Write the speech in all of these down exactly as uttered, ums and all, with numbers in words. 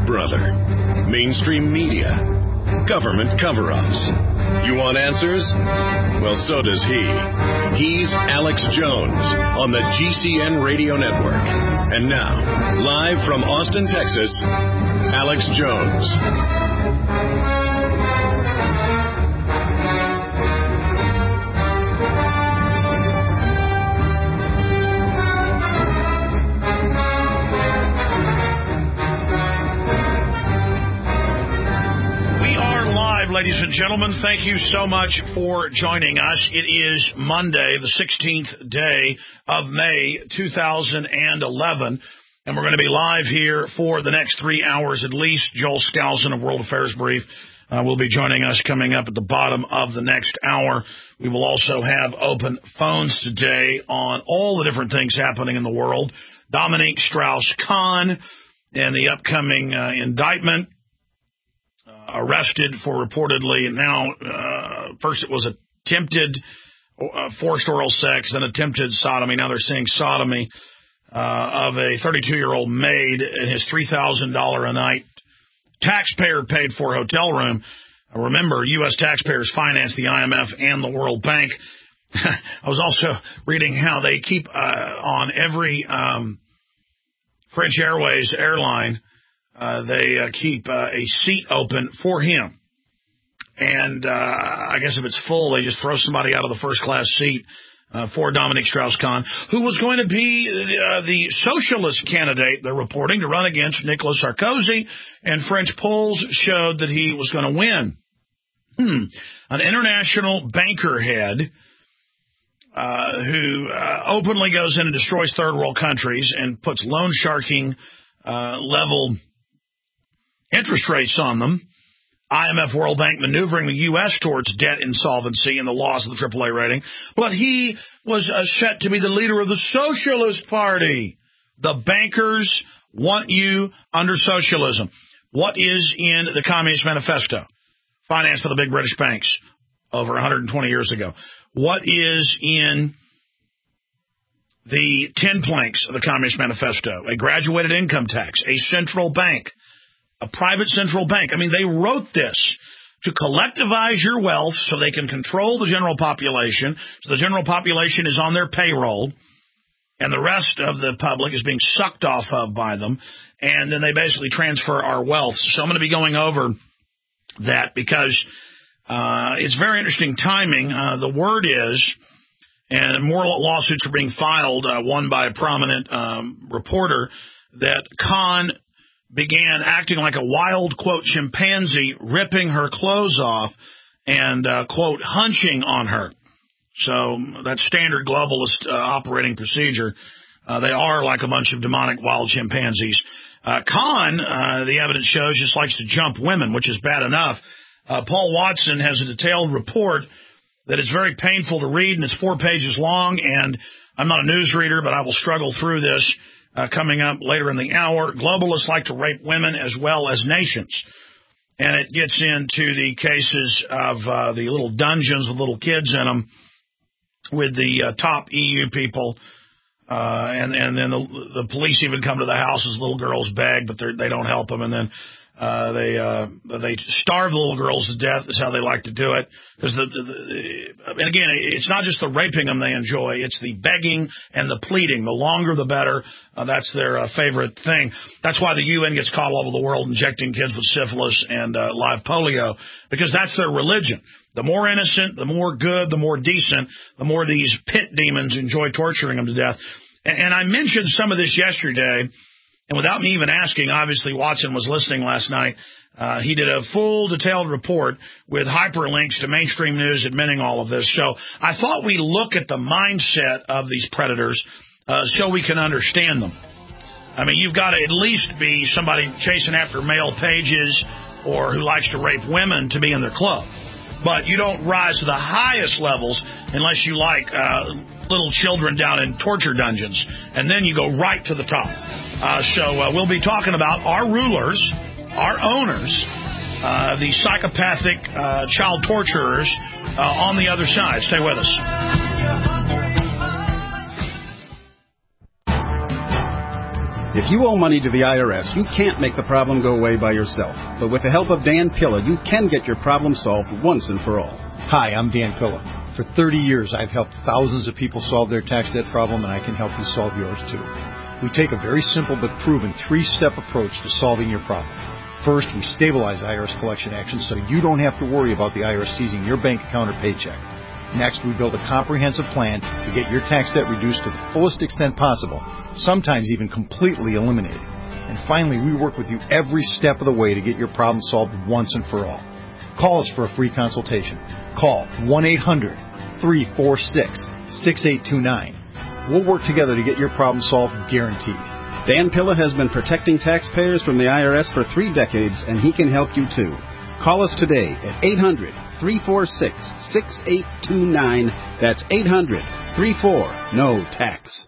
brother? Mainstream media? Government cover-ups? You want answers? Well, so does he. He's Alex Jones on the G C N Radio Network. And now, live from Austin, Texas, Alex Jones. Ladies and gentlemen, thank you so much for joining us. It is Monday, the sixteenth day of May, two thousand eleven, and we're going to be live here for the next three hours at least. Joel Skousen of World Affairs Brief uh, will be joining us coming up at the bottom of the next hour. We will also have open phones today on all the different things happening in the world. Dominique Strauss-Kahn and the upcoming uh, indictment. Arrested for reportedly now, uh, first it was attempted uh, forced oral sex, then attempted sodomy. Now they're saying sodomy uh, of a thirty-two-year-old maid in his three thousand dollars a night taxpayer-paid for hotel room. Uh, remember, U S taxpayers finance the I M F and the World Bank. I was also reading how they keep uh, on every um, French Airways airline. Uh, they uh, keep uh, a seat open for him. And uh, I guess if it's full, they just throw somebody out of the first-class seat uh, for Dominique Strauss-Kahn, who was going to be uh, the socialist candidate, they're reporting, to run against Nicolas Sarkozy, and French polls showed that he was going to win. Hmm. An international banker head uh, who uh, openly goes in and destroys third-world countries and puts loan sharking uh, level interest rates on them. I M F, World Bank maneuvering the U S towards debt insolvency and the loss of the triple A rating. But he was uh, set to be the leader of the Socialist Party. The bankers want you under socialism. What is in the Communist Manifesto? Financed by the big British banks over one hundred twenty years ago. What is in the ten planks of the Communist Manifesto? A graduated income tax, a central bank, a private central bank. I mean, they wrote this to collectivize your wealth so they can control the general population. So the general population is on their payroll, and the rest of the public is being sucked off of by them. And then they basically transfer our wealth. So I'm going to be going over that because uh, it's very interesting timing. Uh, the word is, and more lawsuits are being filed, uh, one by a prominent um, reporter, that Khan began acting like a wild, quote, chimpanzee, ripping her clothes off and, uh, quote, hunching on her. So that's standard globalist uh, operating procedure. Uh, they are like a bunch of demonic wild chimpanzees. Uh, Khan, uh, the evidence shows, just likes to jump women, which is bad enough. Uh, Paul Watson has a detailed report that is very painful to read, and it's four pages long, and I'm not a newsreader, but I will struggle through this. Uh, coming up later in the hour, globalists like to rape women as well as nations. And it gets into the cases of uh, the little dungeons with little kids in them with the uh, top E U people. Uh, and, and then the, the police even come to the house as little girls beg, but they don't help them. And then uh, they uh, they starve the little girls to death is how they like to do it. Because the, the, the, and again, it's not just the raping them they enjoy; it's the begging and the pleading. The longer, the better. Uh, that's their uh, favorite thing. That's why the U N gets caught all over the world injecting kids with syphilis and uh, live polio, because that's their religion. The more innocent, the more good, the more decent, the more these pit demons enjoy torturing them to death. And, and I mentioned some of this yesterday. And without me even asking, obviously Watson was listening last night. Uh, he did a full detailed report with hyperlinks to mainstream news admitting all of this. So I thought we look at the mindset of these predators uh, so we can understand them. I mean, you've got to at least be somebody chasing after male pages or who likes to rape women to be in their club. But you don't rise to the highest levels unless you like uh, little children down in torture dungeons. And then you go right to the top. Uh, so uh, we'll be talking about our rulers, our owners, uh, the psychopathic uh, child torturers uh, on the other side. Stay with us. If you owe money to the I R S, you can't make the problem go away by yourself. But with the help of Dan Pilla, you can get your problem solved once and for all. Hi, I'm Dan Pilla. For thirty years, I've helped thousands of people solve their tax debt problem, and I can help you solve yours, too. We take a very simple but proven three-step approach to solving your problem. First, we stabilize I R S collection actions so you don't have to worry about the I R S seizing your bank account or paycheck. Next, we build a comprehensive plan to get your tax debt reduced to the fullest extent possible, sometimes even completely eliminated. And finally, we work with you every step of the way to get your problem solved once and for all. Call us for a free consultation. Call one eight hundred, three four six, six eight two nine. We'll work together to get your problem solved, guaranteed. Dan Pilla has been protecting taxpayers from the I R S for three decades, and he can help you too. Call us today at eight hundred, three four six, six eight two nine. That's eight hundred, three four, N O tax.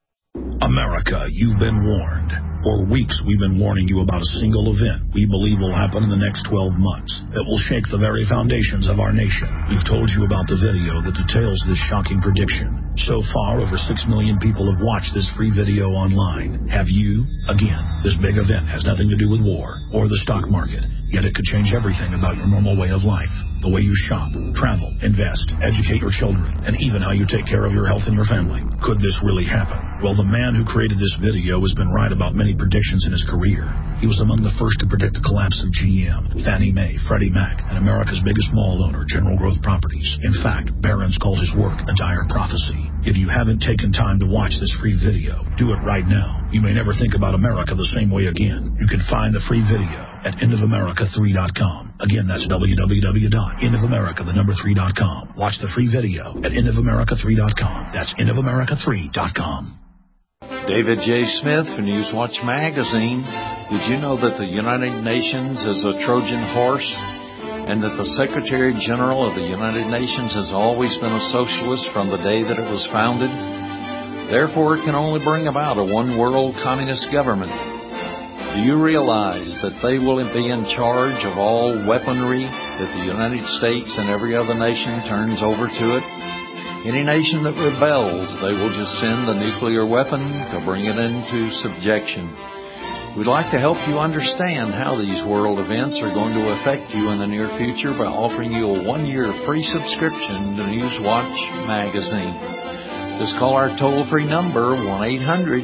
America, you've been warned. For weeks, we've been warning you about a single event we believe will happen in the next twelve months that will shake the very foundations of our nation. We've told you about the video that details this shocking prediction. So far, over six million people have watched this free video online. Have you? Again, this big event has nothing to do with war or the stock market, yet it could change everything about your normal way of life. The way you shop, travel, invest, educate your children, and even how you take care of your health and your family. Could this really happen? Well, the man who created this video has been right about many predictions in his career. He was among the first to predict the collapse of G M, Fannie Mae, Freddie Mac, and America's biggest mall owner, General Growth Properties. In fact, Barron's called his work a dire prophecy. If you haven't taken time to watch this free video, do it right now. You may never think about America the same way again. You can find the free video at end of america three dot com. Again, that's w w w dot end of america the number three dot com. Watch the free video at end of america three dot com. That's end of america three dot com. David J. Smith for Newswatch Magazine. Did you know that the United Nations is a Trojan horse and that the Secretary General of the United Nations has always been a socialist from the day that it was founded? Therefore, it can only bring about a one-world communist government. Do you realize that they will be in charge of all weaponry that the United States and every other nation turns over to it? Any nation that rebels, they will just send the nuclear weapon to bring it into subjection. We'd like to help you understand how these world events are going to affect you in the near future by offering you a one-year free subscription to Newswatch Magazine. Just call our toll-free number, one eight hundred,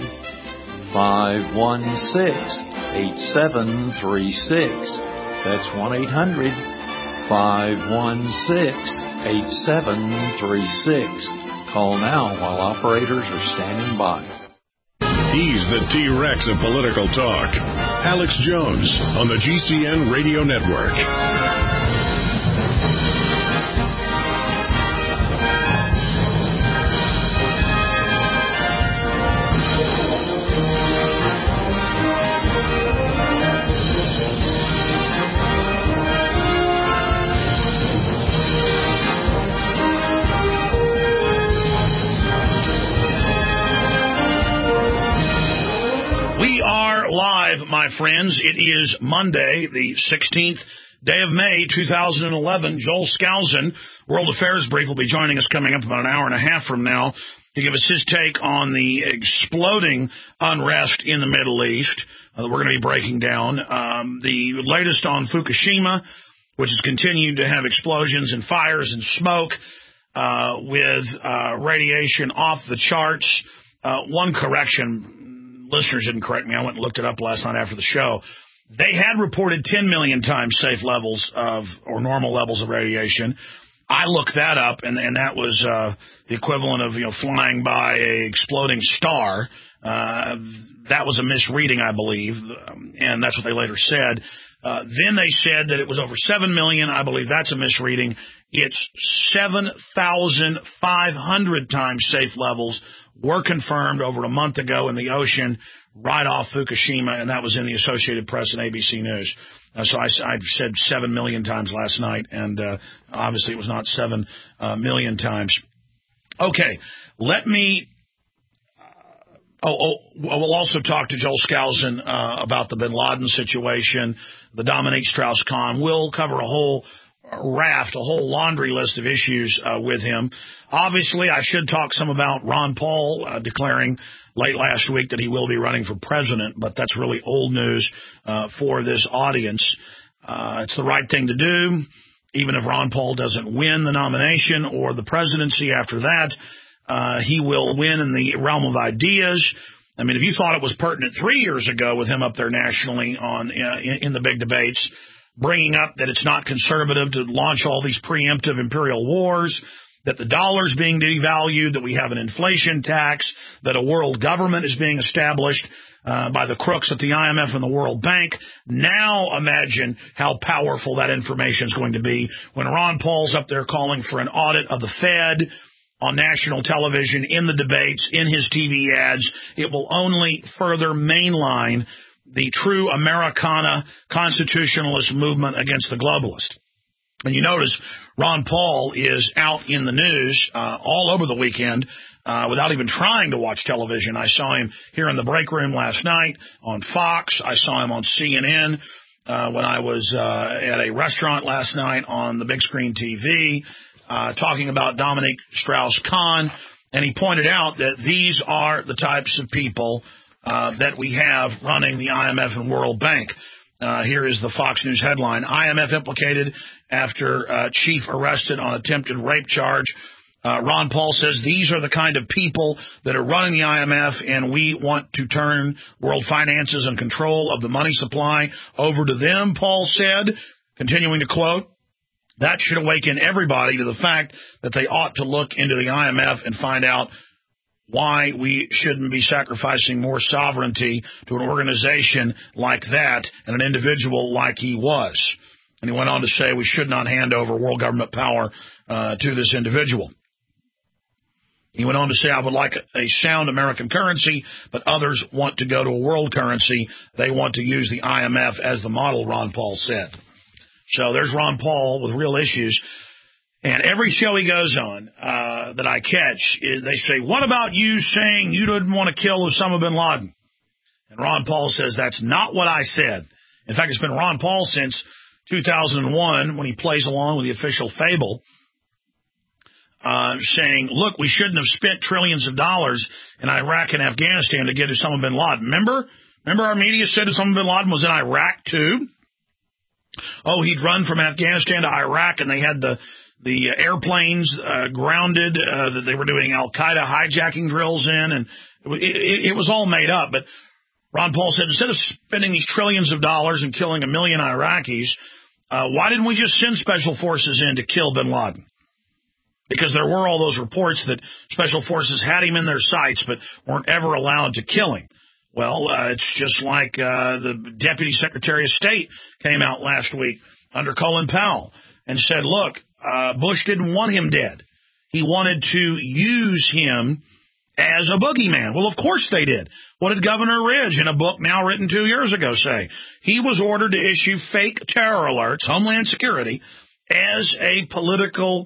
five one six, eight seven three six. That's one eight hundred, five one six, eight seven three six. Call now while operators are standing by. He's the T-Rex of political talk. Alex Jones on the G C N Radio Network. Live, my friends. It is Monday, the sixteenth day of May, two thousand eleven. Joel Skousen, World Affairs Brief, will be joining us coming up about an hour and a half from now to give us his take on the exploding unrest in the Middle East uh, that we're going to be breaking down. Um, the latest on Fukushima, which has continued to have explosions and fires and smoke uh, with uh, radiation off the charts. Uh, one correction. Listeners didn't correct me. I went and looked it up last night after the show. They had reported ten million times safe levels of, or normal levels of radiation. I looked that up, and, and that was uh, the equivalent of, you know, flying by a exploding star. Uh, that was a misreading, I believe, and that's what they later said. Uh, then they said that it was over seven million. I believe that's a misreading. It's seven thousand five hundred times safe levels were confirmed over a month ago in the ocean right off Fukushima, and that was in the Associated Press and A B C News. Uh, so I, I said seven million times last night, and uh, obviously it was not seven uh, million times. Okay, let me... Uh, oh, oh, we'll also talk to Joel Skousen uh, about the bin Laden situation, the Dominique Strauss-Kahn. We'll cover a whole raft, a whole laundry list of issues uh, with him. Obviously, I should talk some about Ron Paul uh, declaring late last week that he will be running for president, but that's really old news uh, for this audience. Uh, it's the right thing to do, even if Ron Paul doesn't win the nomination or the presidency after that. Uh, he will win in the realm of ideas. I mean, if you thought it was pertinent three years ago with him up there nationally on uh, in, in the big debates, bringing up that it's not conservative to launch all these preemptive imperial wars, that the dollar's being devalued, that we have an inflation tax, that a world government is being established uh, by the crooks at the I M F and the World Bank. Now imagine how powerful that information is going to be when Ron Paul's up there calling for an audit of the Fed on national television, in the debates, in his T V ads. It will only further mainline the true Americana constitutionalist movement against the globalist. And you notice Ron Paul is out in the news uh, all over the weekend uh, without even trying to watch television. I saw him here in the break room last night on Fox. I saw him on C N N uh, when I was uh, at a restaurant last night on the big screen T V uh, talking about Dominique Strauss-Kahn. And he pointed out that these are the types of people uh, that we have running the I M F and World Bank. Uh, here is the Fox News headline. I M F implicated after uh, chief arrested on attempted rape charge. Uh, Ron Paul says these are the kind of people that are running the I M F, and we want to turn world finances and control of the money supply over to them, Paul said, continuing to quote, that should awaken everybody to the fact that they ought to look into the I M F and find out why we shouldn't be sacrificing more sovereignty to an organization like that and an individual like he was. And he went on to say we should not hand over world government power uh, to this individual. He went on to say, I would like a sound American currency, but others want to go to a world currency. They want to use the I M F as the model, Ron Paul said. So there's Ron Paul with real issues. And every show he goes on uh, that I catch, is they say, what about you saying you didn't want to kill Osama bin Laden? And Ron Paul says, that's not what I said. In fact, it's been Ron Paul since two thousand one when he plays along with the official fable, uh, saying, look, we shouldn't have spent trillions of dollars in Iraq and Afghanistan to get Osama bin Laden. Remember? Remember our media said Osama bin Laden was in Iraq too? Oh, he'd run from Afghanistan to Iraq and they had the The airplanes uh, grounded uh, that they were doing al-Qaeda hijacking drills in, and it, it, it was all made up. But Ron Paul said, instead of spending these trillions of dollars and killing a million Iraqis, uh, why didn't we just send special forces in to kill bin Laden? Because there were all those reports that special forces had him in their sights but weren't ever allowed to kill him. Well, uh, it's just like uh, the Deputy Secretary of State came out last week under Colin Powell and said, look, Uh, Bush didn't want him dead. He wanted to use him as a boogeyman. Well, of course they did. What did Governor Ridge, in a book now written two years ago, say? He was ordered to issue fake terror alerts, Homeland Security, as a political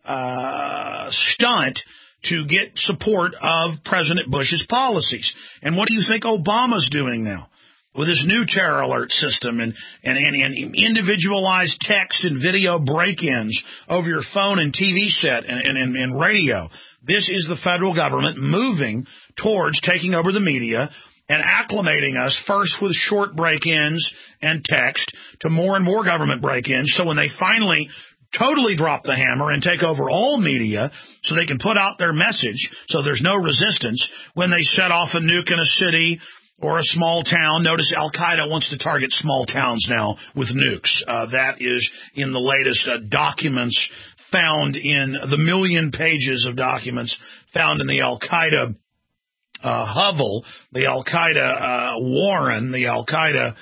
uh, stunt to get support of President Bush's policies. And what do you think Obama's doing now? With this new terror alert system and, and, and, and individualized text and video break-ins over your phone and T V set and, and, and radio. This is the federal government moving towards taking over the media and acclimating us first with short break-ins and text to more and more government break-ins. So when they finally totally drop the hammer and take over all media so they can put out their message so there's no resistance, when they set off a nuke in a city or a small town. Notice al-Qaeda wants to target small towns now with nukes. Uh, that is in the latest uh, documents found in the million pages of documents found in the al-Qaeda uh, hovel, the al-Qaeda uh, warren, the al-Qaeda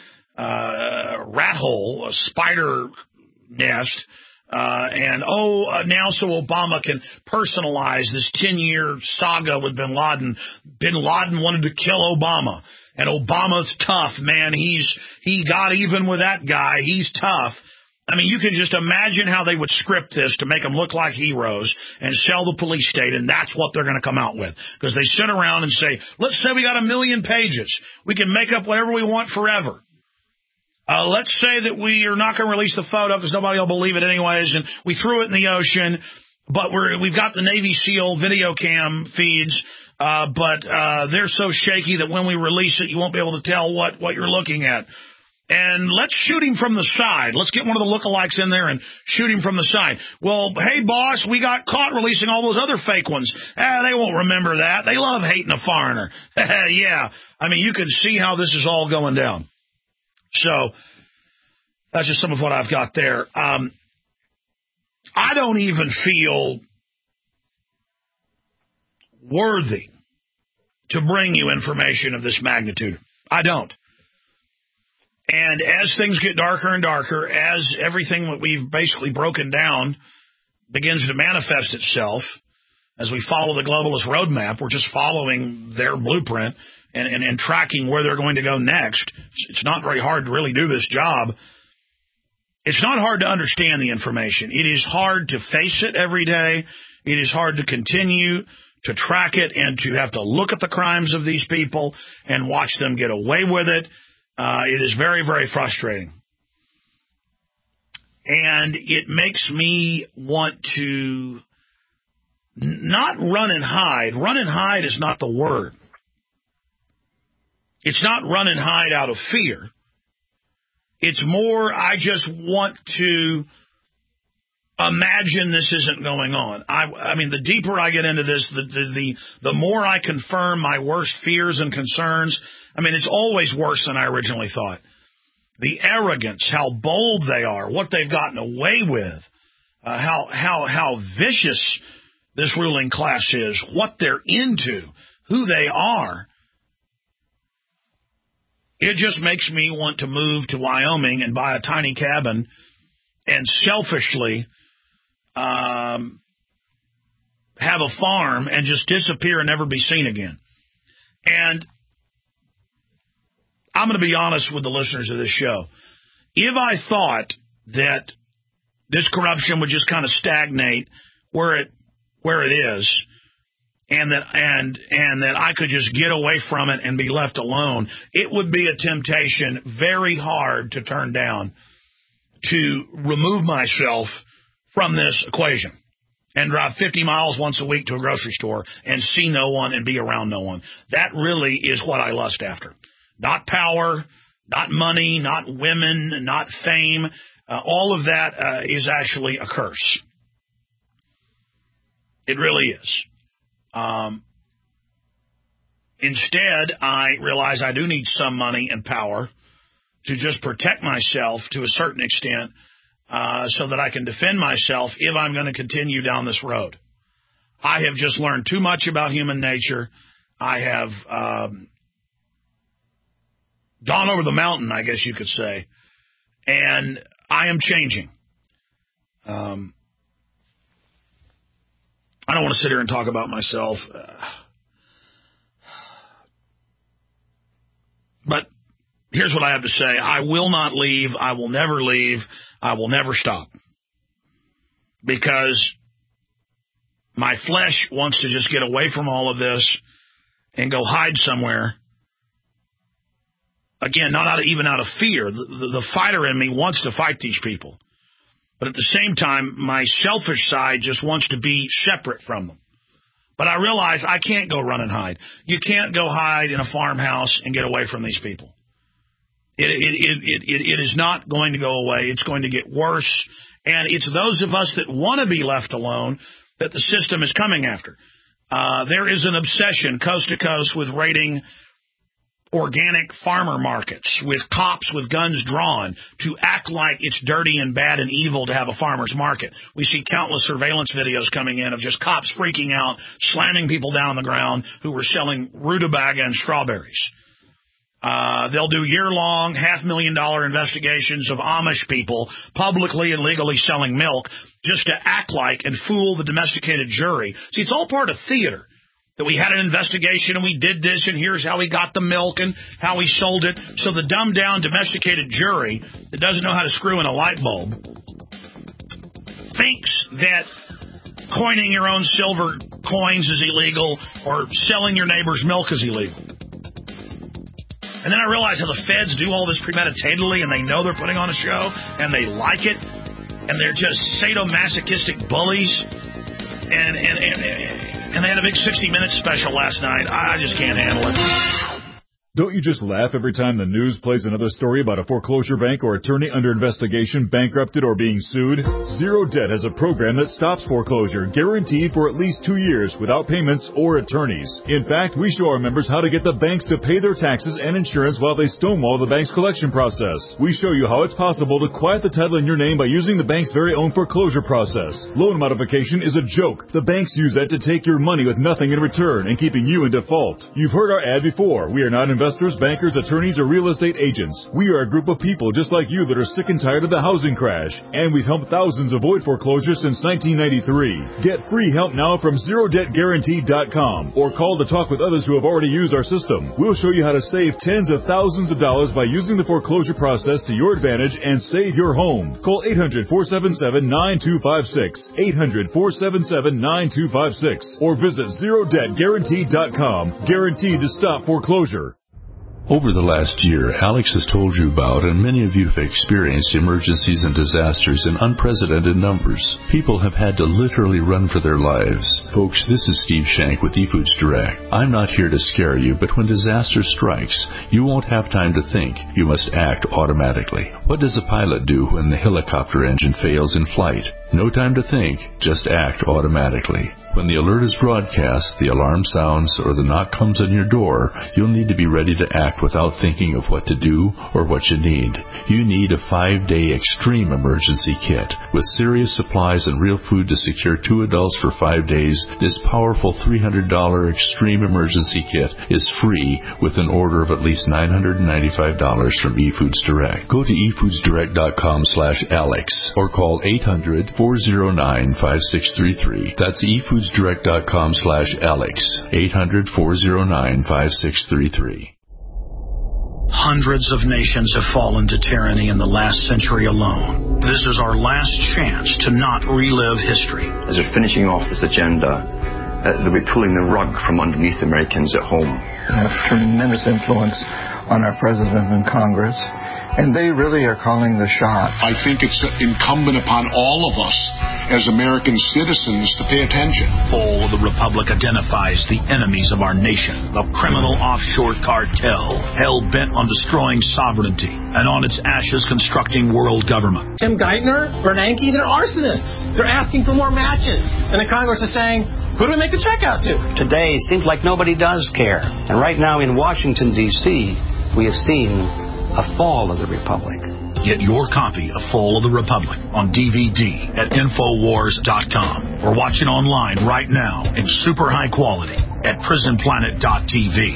uh, rat hole, a spider nest. Uh, and, oh, uh, now so Obama can personalize this ten-year saga with bin Laden. Bin Laden wanted to kill Obama. And Obama's tough, man. He's he got even with that guy. He's tough. I mean, you can just imagine how they would script this to make them look like heroes and sell the police state, and that's what they're going to come out with. Because they sit around and say, let's say we got a million pages. We can make up whatever we want forever. Uh, let's say that we are not going to release the photo because nobody will believe it anyways, and we threw it in the ocean, but we're, we've got the Navy SEAL video cam feeds, uh, but uh, they're so shaky that when we release it, you won't be able to tell what, what you're looking at. And let's shoot him from the side. Let's get one of the lookalikes in there and shoot him from the side. Well, hey, boss, we got caught releasing all those other fake ones. Ah, they won't remember that. They love hating a foreigner. Yeah. I mean, you can see how this is all going down. So that's just some of what I've got there. Um, I don't even feel worthy to bring you information of this magnitude. I don't. And as things get darker and darker, as everything that we've basically broken down begins to manifest itself, as we follow the globalist roadmap, we're just following their blueprint and, and, and tracking where they're going to go next. It's not very hard to really do this job. It's not hard to understand the information. It is hard to face it every day. It is hard to continue to track it and to have to look at the crimes of these people and watch them get away with it. Uh, it is very, very frustrating. And it makes me want to not run and hide. Run and hide is not the word. It's not run and hide out of fear. It's more, I just want to imagine this isn't going on. I, I mean, the deeper I get into this, the, the, the, the more I confirm my worst fears and concerns. I mean, it's always worse than I originally thought. The arrogance, how bold they are, what they've gotten away with, uh, how, how, how vicious this ruling class is, what they're into, who they are. It just makes me want to move to Wyoming and buy a tiny cabin and selfishly um, have a farm and just disappear and never be seen again. And I'm going to be honest with the listeners of this show. If I thought that this corruption would just kind of stagnate where it where it is, and that and and that I could just get away from it and be left alone, it would be a temptation very hard to turn down to remove myself from this equation and drive fifty miles once a week to a grocery store and see no one and be around no one. That really is what I lust after. Not power, not money, not women, not fame. Uh, all of that uh, is actually a curse. It really is. Um, instead, I realize I do need some money and power to just protect myself to a certain extent uh, so that I can defend myself if I'm going to continue down this road. I have just learned too much about human nature. I have um, gone over the mountain, I guess you could say, and I am changing. Um, I don't want to sit here and talk about myself, uh, but here's what I have to say. I will not leave. I will never leave. I will never stop. Because my flesh wants to just get away from all of this and go hide somewhere. Again, not out of, even out of fear. The, the, the fighter in me wants to fight these people. But at the same time, my selfish side just wants to be separate from them. But I realize I can't go run and hide. You can't go hide in a farmhouse and get away from these people. It, it, it, it, it, it is not going to go away. It's going to get worse. And it's those of us that want to be left alone that the system is coming after. Uh, there is an obsession coast to coast with raiding organic farmer markets with cops with guns drawn to act like it's dirty and bad and evil to have a farmer's market. We see countless surveillance videos coming in of just cops freaking out, slamming people down on the ground who were selling rutabaga and strawberries. Uh, they'll do year-long, half-million-dollar investigations of Amish people publicly and legally selling milk just to act like and fool the domesticated jury. See, it's all part of theater. That we had an investigation and we did this and here's how we got the milk and how we sold it. So the dumbed-down domesticated jury that doesn't know how to screw in a light bulb thinks that coining your own silver coins is illegal or selling your neighbor's milk is illegal. And then I realized how the feds do all this premeditatedly, and they know they're putting on a show, and they like it, and they're just sadomasochistic bullies. And and and, and they had a big sixty minutes special last night. I just can't handle it. Don't you just laugh every time the news plays another story about a foreclosure bank or attorney under investigation, bankrupted, or being sued? Zero Debt has a program that stops foreclosure, guaranteed for at least two years, without payments or attorneys. In fact, we show our members how to get the banks to pay their taxes and insurance while they stonewall the bank's collection process. We show you how it's possible to quiet the title in your name by using the bank's very own foreclosure process. Loan modification is a joke. The banks use that to take your money with nothing in return and keeping you in default. You've heard our ad before. We are not investors, bankers, attorneys, or real estate agents. We are a group of people just like you that are sick and tired of the housing crash, and we've helped thousands avoid foreclosure since nineteen ninety-three. Get free help now from zero debt guaranteed dot com or call to talk with others who have already used our system. We'll show you how to save tens of thousands of dollars by using the foreclosure process to your advantage and save your home. Call eight hundred, four seven seven, nine two five six, eight hundred, four seven seven, nine two five six, or visit zero debt guaranteed dot com. Guaranteed to stop foreclosure. Over the last year, Alex has told you about, and many of you have experienced, emergencies and disasters in unprecedented numbers. People have had to literally run for their lives. Folks, this is Steve Shank with eFoods Direct. I'm not here to scare you, but when disaster strikes, you won't have time to think. You must act automatically. What does a pilot do when the helicopter engine fails in flight? No time to think, just act automatically. When the alert is broadcast, the alarm sounds, or the knock comes on your door, you'll need to be ready to act without thinking of what to do or what you need. You need a five-day extreme emergency kit. With serious supplies and real food to secure two adults for five days, this powerful three hundred dollars extreme emergency kit is free with an order of at least nine hundred ninety-five dollars from eFoods Direct. Go to e foods direct dot com slash alex or call eight hundred, four oh nine, five six three three. That's e foods direct dot com slash alex, eight hundred, four oh nine, five six three three. Hundreds of nations have fallen to tyranny in the last century alone. This is our last chance to not relive history. As we're finishing off this agenda, uh, they'll be pulling the rug from underneath Americans at home. We have tremendous influence on our president and Congress, and they really are calling the shots. I think it's incumbent upon all of us as American citizens to pay attention. Fall of the Republic identifies the enemies of our nation, the criminal offshore cartel, hell-bent on destroying sovereignty, and on its ashes constructing world government. Tim Geithner, Bernanke, they're arsonists. They're asking for more matches. And the Congress is saying, who do we make the check out to? Today seems like nobody does care. And right now in Washington, D C, we have seen a fall of the Republic. Get your copy of Fall of the Republic on D V D at infowars dot com or watch it online right now in super high quality at prison planet dot t v.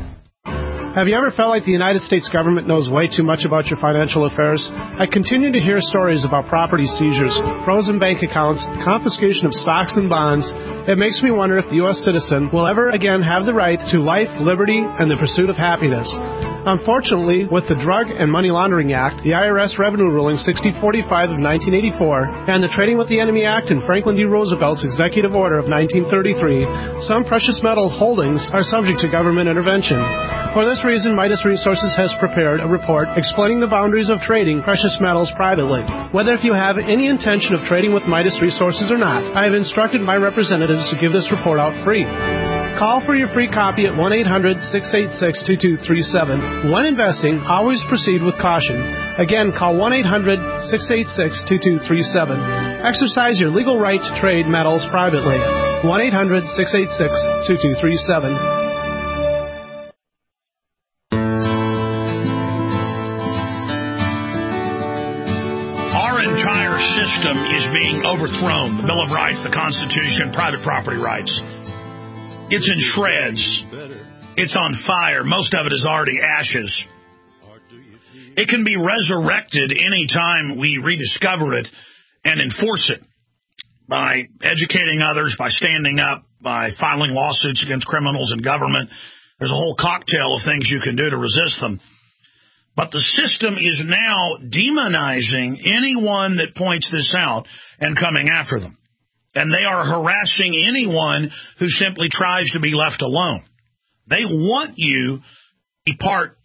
Have you ever felt like the United States government knows way too much about your financial affairs? I continue to hear stories about property seizures, frozen bank accounts, confiscation of stocks and bonds. It makes me wonder if the U S citizen will ever again have the right to life, liberty, and the pursuit of happiness. Unfortunately, with the Drug and Money Laundering Act, the I R S Revenue Ruling sixty forty-five of nineteen eighty-four, and the Trading with the Enemy Act and Franklin D. Roosevelt's Executive Order of nineteen thirty-three, some precious metal holdings are subject to government intervention. For this reason, Midas Resources has prepared a report explaining the boundaries of trading precious metals privately. Whether if you have any intention of trading with Midas Resources or not, I have instructed my representatives to give this report out free. Call for your free copy at one eight hundred, six eight six, two two three seven. When investing, always proceed with caution. Again, call one eight hundred, six eight six, two two three seven. Exercise your legal right to trade metals privately. one eight hundred, six eight six, two two three seven. Our entire system is being overthrown. The Bill of Rights, the Constitution, private property rights. It's in shreds. It's on fire. Most of it is already ashes. It can be resurrected any time we rediscover it and enforce it by educating others, by standing up, by filing lawsuits against criminals and government. There's a whole cocktail of things you can do to resist them. But the system is now demonizing anyone that points this out and coming after them. And they are harassing anyone who simply tries to be left alone. They want you to be part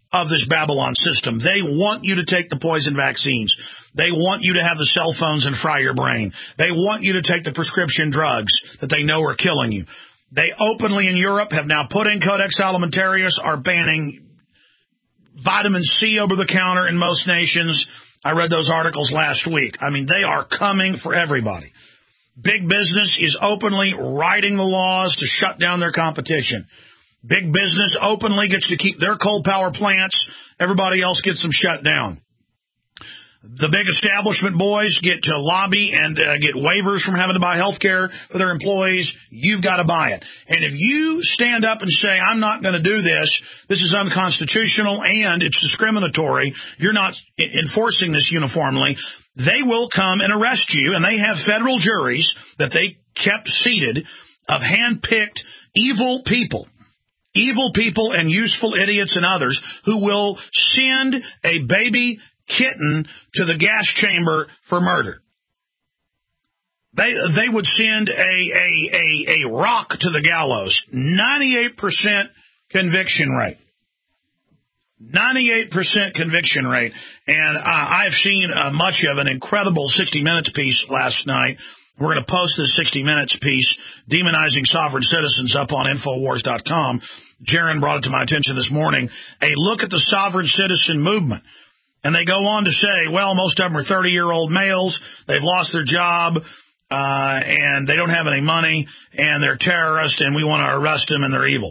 of this Babylon system. They want you to take the poison vaccines. They want you to have the cell phones and fry your brain. They want you to take the prescription drugs that they know are killing you. They openly in Europe have now put in Codex Alimentarius, are banning vitamin C over the counter in most nations. I read those articles last week. I mean, they are coming for everybody. Big business is openly writing the laws to shut down their competition. Big business openly gets to keep their coal power plants. Everybody else gets them shut down. The big establishment boys get to lobby and uh, get waivers from having to buy health care for their employees. You've got to buy it. And if you stand up and say, I'm not going to do this, this is unconstitutional and it's discriminatory, you're not enforcing this uniformly, they will come and arrest you. And they have federal juries that they kept seated of hand-picked evil people. Evil people and useful idiots and others who will send a baby kitten to the gas chamber for murder. They they would send a, a, a, a rock to the gallows. ninety-eight percent conviction rate. ninety-eight percent conviction rate. And uh, I've seen uh, much of an incredible sixty minutes piece last night. We're going to post this sixty minutes piece, demonizing sovereign citizens, up on Infowars dot com. Jaron brought it to my attention this morning. A look at the sovereign citizen movement. And they go on to say, well, most of them are thirty-year-old males. They've lost their job, uh, and they don't have any money, and they're terrorists, and we want to arrest them, and they're evil.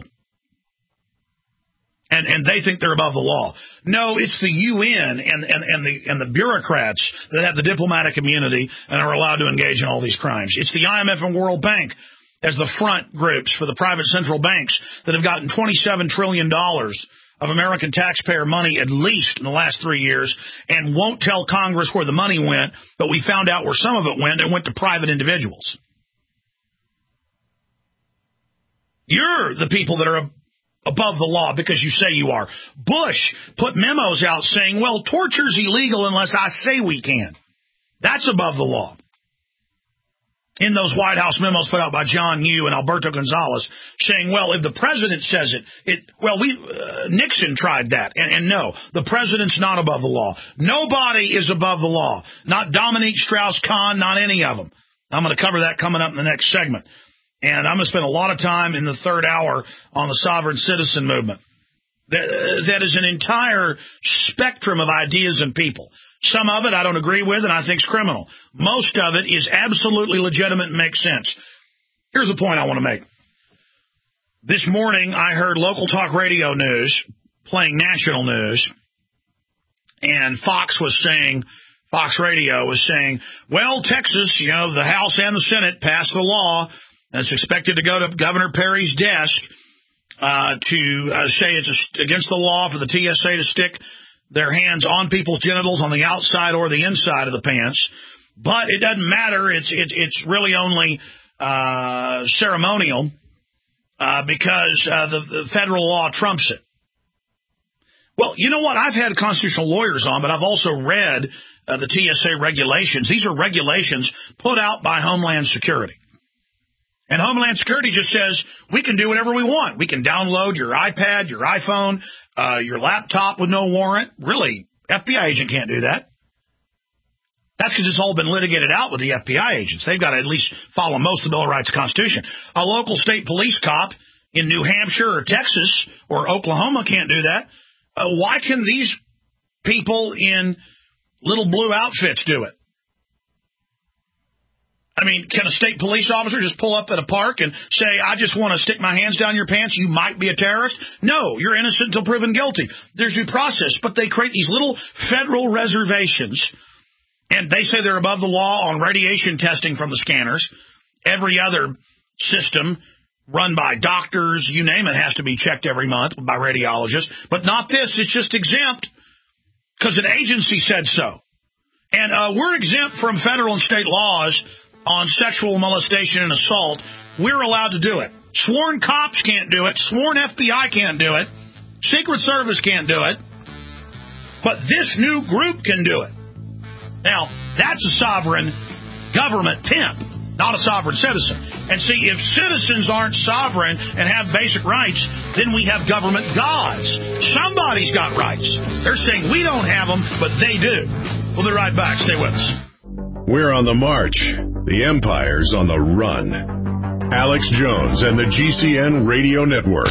And and they think they're above the law. No, it's the U N and, and, and the and the bureaucrats that have the diplomatic immunity and are allowed to engage in all these crimes. It's the I M F and World Bank as the front groups for the private central banks that have gotten twenty-seven trillion dollars of American taxpayer money at least in the last three years and won't tell Congress where the money went, but we found out where some of it went and went to private individuals. You're the people that are above the law because you say you are. Bush put memos out saying, well, torture's illegal unless I say we can. That's above the law. In those White House memos put out by John Yoo and Alberto Gonzales, saying, well, if the president says it, it well, we uh, Nixon tried that. And, and no, the president's not above the law. Nobody is above the law. Not Dominique Strauss-Kahn, not any of them. I'm going to cover that coming up in the next segment. And I'm going to spend a lot of time in the third hour on the sovereign citizen movement. That, that is an entire spectrum of ideas and people. Some of it I don't agree with and I think is criminal. Most of it is absolutely legitimate and makes sense. Here's the point I want to make. This morning I heard local talk radio news playing national news, and Fox was saying, Fox Radio was saying, well, Texas, you know, the House and the Senate passed the law that's expected to go to Governor Perry's desk uh, to uh, say it's against the law for the T S A to stick their hands on people's genitals on the outside or the inside of the pants. But it doesn't matter. It's it, it's really only uh, ceremonial uh, because uh, the, the federal law trumps it. Well, you know what? I've had constitutional lawyers on, but I've also read uh, the T S A regulations. These are regulations put out by Homeland Security. And Homeland Security just says, we can do whatever we want. We can download your iPad, your iPhone, uh, your laptop with no warrant. Really, F B I agent can't do that. That's because it's all been litigated out with the F B I agents. They've got to at least follow most of the Bill of Rights and Constitution. A local state police cop in New Hampshire or Texas or Oklahoma can't do that. Uh, why can these people in little blue outfits do it? I mean, can a state police officer just pull up at a park and say, I just want to stick my hands down your pants, you might be a terrorist? No, you're innocent until proven guilty. There's due process, but they create these little federal reservations, and they say they're above the law on radiation testing from the scanners. Every other system run by doctors, you name it, has to be checked every month by radiologists, but not this. It's just exempt because an agency said so. And uh, we're exempt from federal and state laws on sexual molestation and assault. We're allowed to do it. Sworn cops can't do it. Sworn F B I can't do it. Secret Service can't do it. But this new group can do it. Now, that's a sovereign government pimp. not a sovereign citizen. And see, if citizens aren't sovereign and have basic rights, then we have government gods. Somebody's got rights. They're saying we don't have them, but they do. We'll be right back. Stay with us. We're on the march. The empire's on the run. Alex Jones and the G C N Radio Network.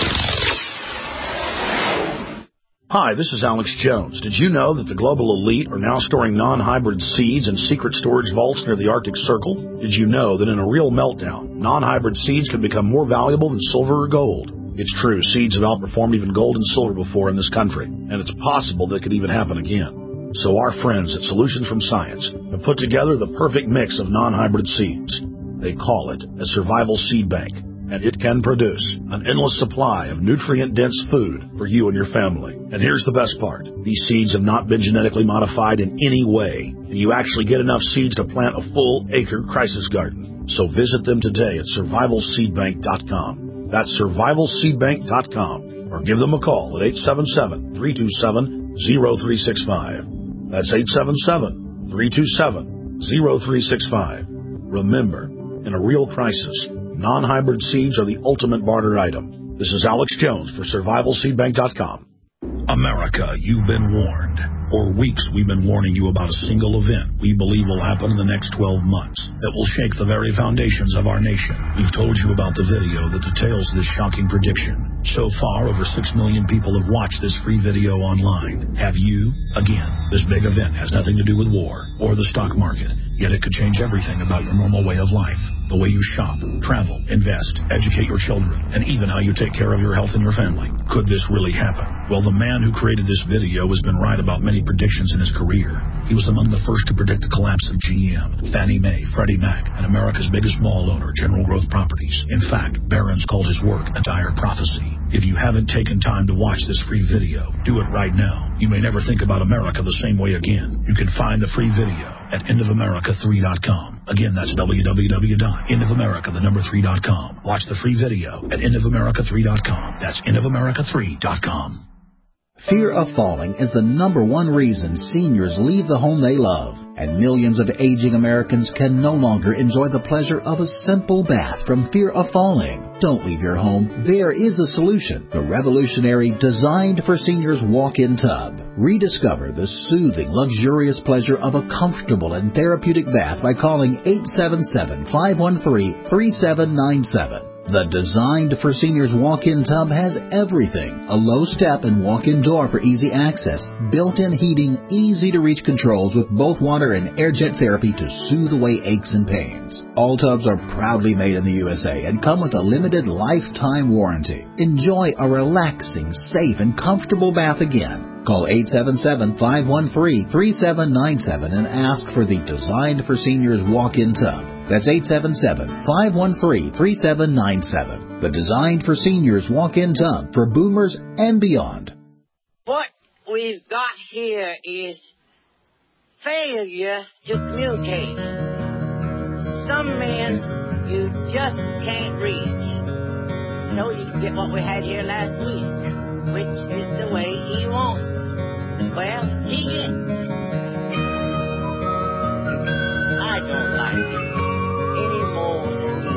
Hi, this is Alex Jones. Did you know that the global elite are now storing non-hybrid seeds in secret storage vaults near the Arctic Circle? Did you know that in a real meltdown, non-hybrid seeds can become more valuable than silver or gold? It's true, seeds have outperformed even gold and silver before in this country, and it's possible that could even happen again. So our friends at Solutions from Science have put together the perfect mix of non-hybrid seeds. They call it a survival seed bank, and it can produce an endless supply of nutrient-dense food for you and your family. And here's the best part. These seeds have not been genetically modified in any way, and you actually get enough seeds to plant a full-acre crisis garden. So visit them today at survival seed bank dot com. That's survival seed bank dot com, or give them a call at eight seven seven, three two seven, zero three six five. That's eight seven seven, three two seven, zero three six five. Remember, in a real crisis, non-hybrid seeds are the ultimate barter item. This is Alex Jones for survival seed bank dot com. America, you've been warned. For weeks, we've been warning you about a single event we believe will happen in the next twelve months that will shake the very foundations of our nation. We've told you about the video that details this shocking prediction. So far, over six million people have watched this free video online. Have you? Again, this big event has nothing to do with war or the stock market, yet it could change everything about your normal way of life. The way you shop, travel, invest, educate your children, and even how you take care of your health and your family. Could this really happen? Well, the man who created this video has been right about many predictions in his career. He was among the first to predict the collapse of G M, Fannie Mae, Freddie Mac, and America's biggest mall owner, General Growth Properties. In fact, Barron's called his work a dire prophecy. If you haven't taken time to watch this free video, do it right now. You may never think about America the same way again. You can find the free video at end of america three dot com. Again, that's w w w dot end of america the number three dot com. Watch the free video at end of america three dot com. That's end of america three dot com. Fear of falling is the number one reason seniors leave the home they love, and millions of aging Americans can no longer enjoy the pleasure of a simple bath from fear of falling. Don't leave your home. There is a solution. The revolutionary Designed for Seniors walk-in tub. Rediscover the soothing, luxurious pleasure of a comfortable and therapeutic bath by calling eight seven seven, five one three, three seven nine seven. The Designed for Seniors walk-in tub has everything. A low step and walk-in door for easy access. Built-in heating, easy-to-reach controls with both water and air jet therapy to soothe away aches and pains. All tubs are proudly made in the U S A and come with a limited lifetime warranty. Enjoy a relaxing, safe, and comfortable bath again. Call eight seven seven, five one three, three seven nine seven and ask for the Designed for Seniors walk-in tub. That's eight seven seven, five one three, three seven nine seven. The Designed for Seniors walk-in tub for boomers and beyond. What we've got here is failure to communicate. Some men you just can't reach. So you get what we had here last week, which is the way he wants it. Well, he gets it. I don't like it any more than you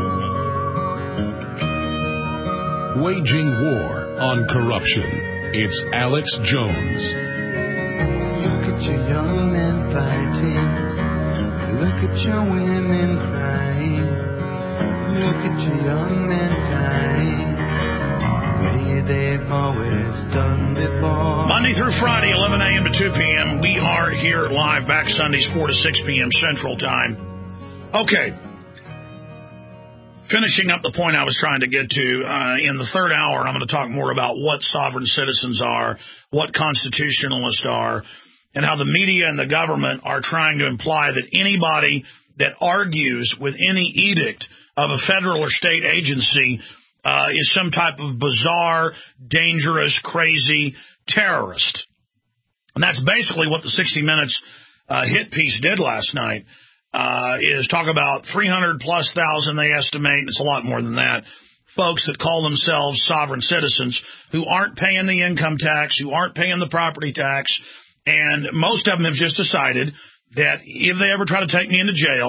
do. Waging war on corruption. It's Alex Jones. Look at your young men fighting. Look at your women crying. Look at your young men dying. Way they've always done before. Monday through Friday, eleven a.m. to two p.m. We are here live, back Sundays, four to six p.m. Central Time. Okay. Finishing up the point I was trying to get to, uh, in the third hour, I'm going to talk more about what sovereign citizens are, what constitutionalists are, and how the media and the government are trying to imply that anybody that argues with any edict of a federal or state agency uh, is some type of bizarre, dangerous, crazy terrorist. And that's basically what the sixty minutes uh, hit piece did last night. Uh, is talk about three hundred plus thousand, they estimate, and it's a lot more than that, folks that call themselves sovereign citizens who aren't paying the income tax, who aren't paying the property tax, and most of them have just decided that if they ever try to take me into jail,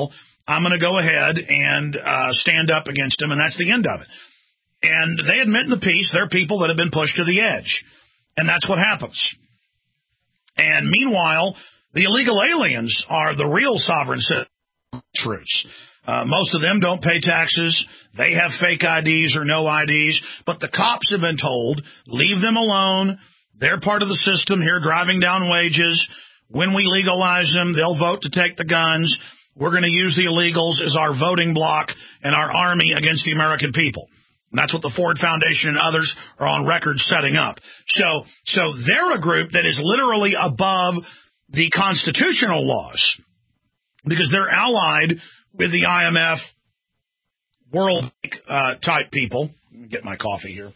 I'm going to go ahead and uh, stand up against them, and that's the end of it. And they admit in the piece they're people that have been pushed to the edge, and that's what happens. And meanwhile, the illegal aliens are the real sovereign citizens. Uh, most of them don't pay taxes. They have fake I Ds or no I Ds. But the cops have been told, leave them alone. They're part of the system here driving down wages. When we legalize them, they'll vote to take the guns. We're going to use the illegals as our voting bloc and our army against the American people. And that's what the Ford Foundation and others are on record setting up. So, so they're a group that is literally above the constitutional laws because they're allied with the I M F, World uh, type people. Let me get my coffee here.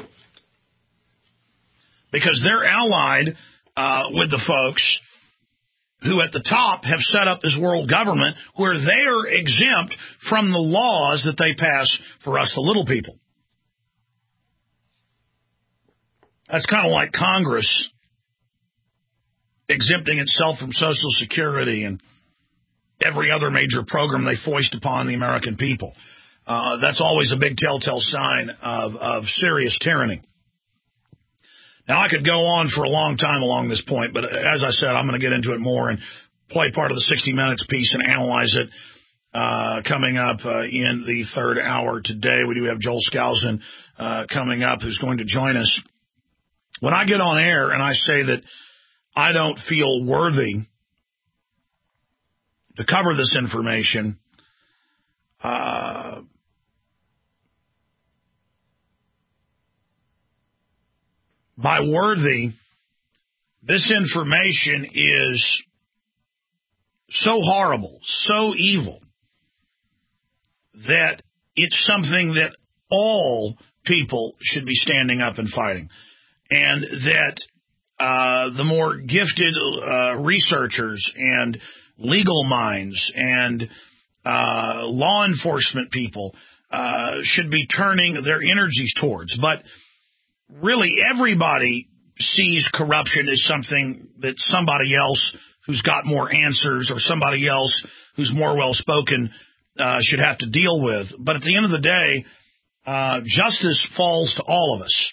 Because they're allied uh, with the folks who at the top have set up this world government where they're exempt from the laws that they pass for us, the little people. That's kind of like Congress exempting itself from Social Security and every other major program they foist upon the American people. Uh, that's always a big telltale sign of, of serious tyranny. Now, I could go on for a long time along this point, but as I said, I'm going to get into it more and play part of the sixty minutes piece and analyze it uh, coming up uh, in the third hour today. We do have Joel Skousen uh, coming up who's going to join us. When I get on air and I say that I don't feel worthy to cover this information, uh, by worthy, this information is so horrible, so evil, that it's something that all people should be standing up and fighting. And that uh, the more gifted uh, researchers and legal minds and uh, law enforcement people uh, should be turning their energies towards. But really, everybody sees corruption as something that somebody else who's got more answers or somebody else who's more well-spoken uh, should have to deal with. But at the end of the day, uh, justice falls to all of us.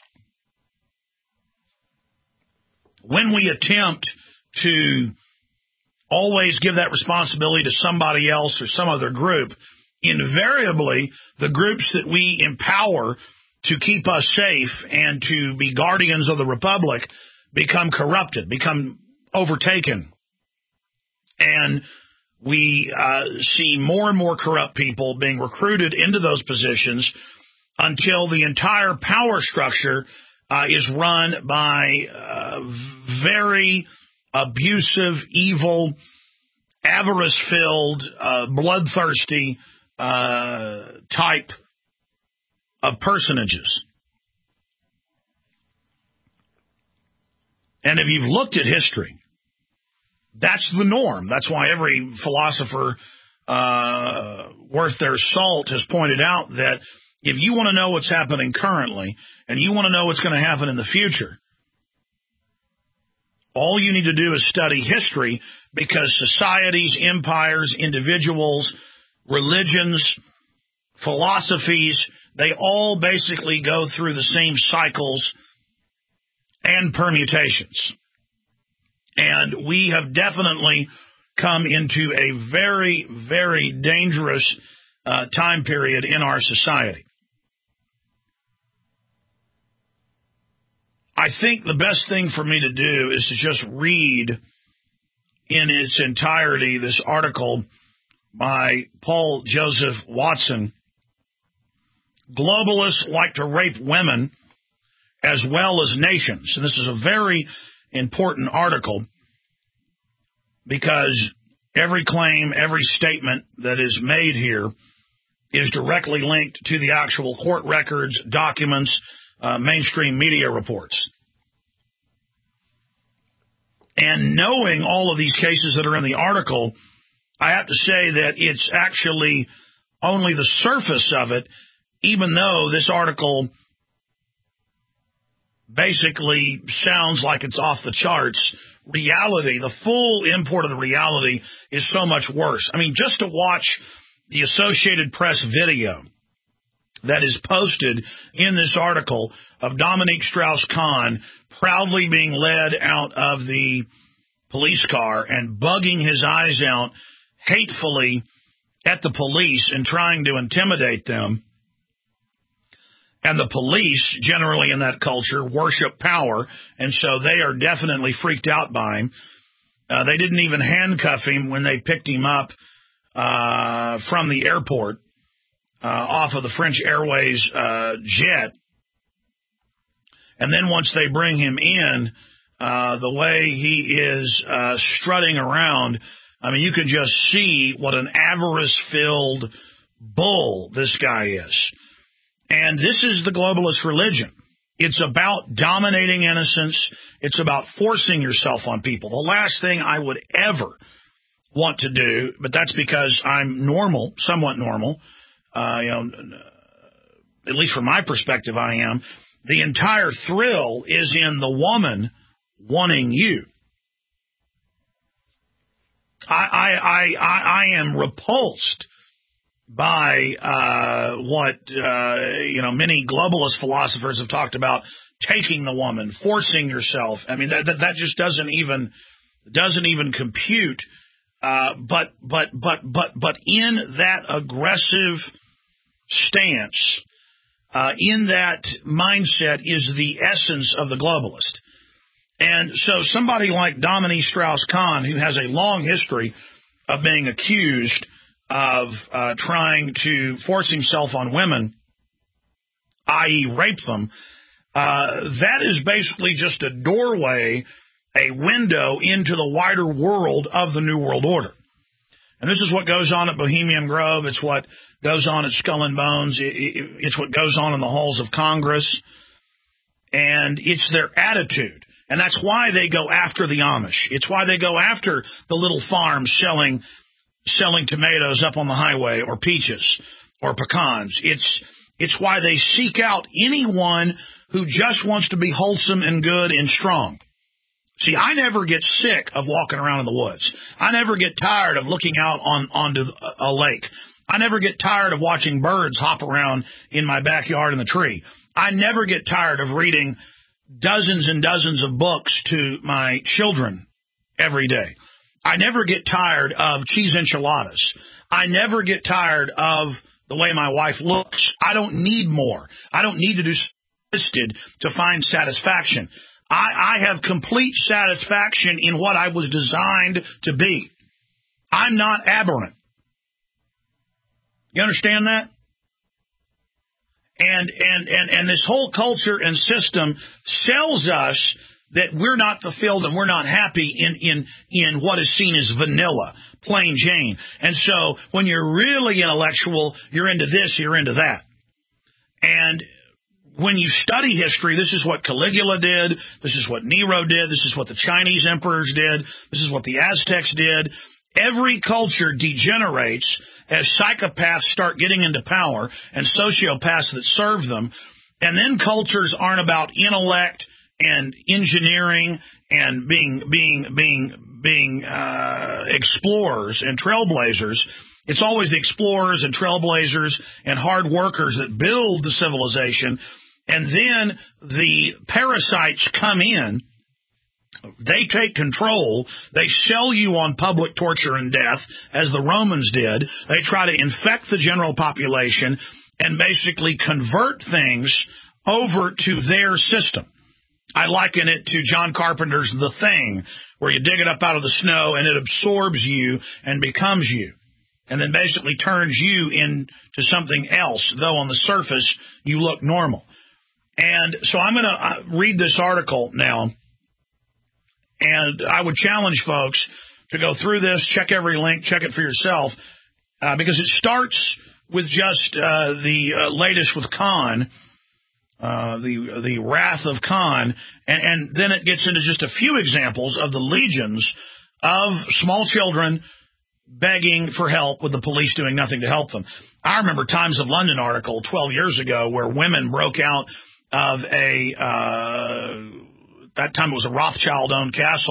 When we attempt to always give that responsibility to somebody else or some other group, invariably the groups that we empower to keep us safe and to be guardians of the republic become corrupted, become overtaken. And we uh, see more and more corrupt people being recruited into those positions until the entire power structure uh, is run by uh, very abusive, evil, avarice-filled, uh, bloodthirsty uh, type of personages. And if you've looked at history, that's the norm. That's why every philosopher uh, worth their salt has pointed out that if you want to know what's happening currently and you want to know what's going to happen in the future, all you need to do is study history, because societies, empires, individuals, religions, philosophies, they all basically go through the same cycles and permutations. And we have definitely come into a very, very dangerous uh, time period in our society. I think the best thing for me to do is to just read in its entirety this article by Paul Joseph Watson. Globalists like to rape women as well as nations. And this is a very important article because every claim, every statement that is made here is directly linked to the actual court records, documents, uh, mainstream media reports. And knowing all of these cases that are in the article, I have to say that it's actually only the surface of it, even though this article basically sounds like it's off the charts. Reality, the full import of the reality is so much worse. I mean, just to watch the Associated Press video that is posted in this article of Dominique Strauss-Kahn proudly being led out of the police car and bugging his eyes out hatefully at the police and trying to intimidate them. And the police, generally in that culture, worship power, and so they are definitely freaked out by him. Uh, they didn't even handcuff him when they picked him up uh, from the airport uh, off of the French Airways uh, jet. And then once they bring him in, uh, the way he is uh, strutting around, I mean, you can just see what an avarice-filled bull this guy is. And this is the globalist religion. It's about dominating innocence. It's about forcing yourself on people. The last thing I would ever want to do, but that's because I'm normal, somewhat normal, uh, you know, at least from my perspective I am, the entire thrill is in the woman wanting you. I, I, I, I, I am repulsed by uh, what uh, you know many globalist philosophers have talked about, taking the woman, forcing yourself. I mean that that, that just doesn't even doesn't even compute. Uh, but but but but but in that aggressive stance, uh, in that mindset is the essence of the globalist. And so somebody like Dominique Strauss-Kahn, who has a long history of being accused of uh, trying to force himself on women, that is rape them, uh, that is basically just a doorway, a window into the wider world of the New World Order. And this is what goes on at Bohemian Grove. It's what goes on at Skull and Bones. It, it, it's what goes on in the halls of Congress. And it's their attitude. And that's why they go after the Amish. It's why they go after the little farms selling selling tomatoes up on the highway, or peaches, or pecans. It's it's why they seek out anyone who just wants to be wholesome and good and strong. See, I never get sick of walking around in the woods. I never get tired of looking out on onto a lake. I never get tired of watching birds hop around in my backyard in the tree. I never get tired of reading dozens and dozens of books to my children every day. I never get tired of cheese enchiladas. I never get tired of the way my wife looks. I don't need more. I don't need to do listed to find satisfaction. I, I have complete satisfaction in what I was designed to be. I'm not aberrant. You understand that? And, and, and, and this whole culture and system sells us that we're not fulfilled and we're not happy in, in, in what is seen as vanilla, plain Jane. And so when you're really intellectual, you're into this, you're into that. And when you study history, this is what Caligula did, this is what Nero did, this is what the Chinese emperors did, this is what the Aztecs did. Every culture degenerates as psychopaths start getting into power and sociopaths that serve them. And then cultures aren't about intellect and engineering and being being being being uh, explorers and trailblazers. It's always the explorers and trailblazers and hard workers that build the civilization. And then the parasites come in. They take control. They sell you on public torture and death, as the Romans did. They try to infect the general population and basically convert things over to their system. I liken it to John Carpenter's The Thing, where you dig it up out of the snow and it absorbs you and becomes you, and then basically turns you into something else, though on the surface you look normal. And so I'm going to read this article now, and I would challenge folks to go through this, check every link, check it for yourself, uh, because it starts with just uh, the uh, latest with Khan, uh, the the wrath of Khan, and, and then it gets into just a few examples of the legions of small children begging for help with the police doing nothing to help them. I remember Times of London article twelve years ago where women broke out of a, uh, that time it was a Rothschild-owned castle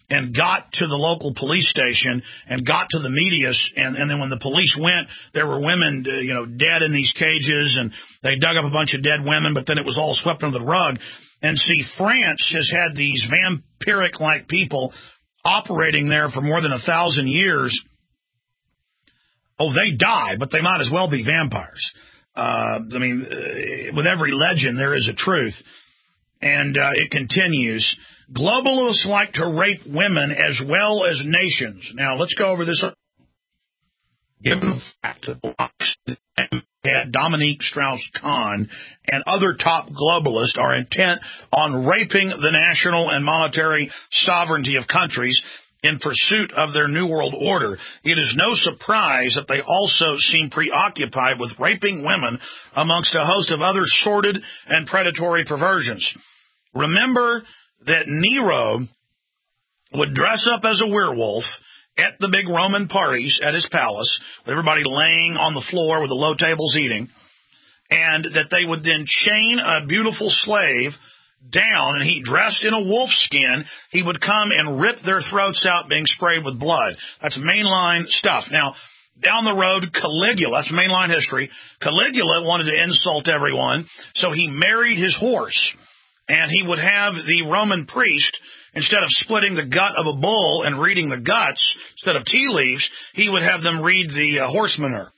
and got to the local police station and got to the media. And, and then when the police went, there were women, uh, you know, dead in these cages, and they dug up a bunch of dead women, but then it was all swept under the rug. And see, France has had these vampiric-like people operating there for more than a thousand years. Oh, they die, but they might as well be vampires. Uh, I mean, uh, with every legend, there is a truth. And uh, it continues. Globalists like to rape women as well as nations. Now, let's go over this. Given the fact that Dominique Strauss-Kahn and other top globalists are intent on raping the national and monetary sovereignty of countries in pursuit of their New World Order, it is no surprise that they also seem preoccupied with raping women amongst a host of other sordid and predatory perversions. Remember that Nero would dress up as a werewolf at the big Roman parties at his palace, with everybody laying on the floor with the low tables eating, and that they would then chain a beautiful slave down, and he dressed in a wolf skin. He would come and rip their throats out being sprayed with blood. That's mainline stuff. Now, down the road, Caligula, that's mainline history. Caligula wanted to insult everyone, so he married his horse, and he would have the Roman priest, instead of splitting the gut of a bull and reading the guts instead of tea leaves, he would have them read the uh, horse manure.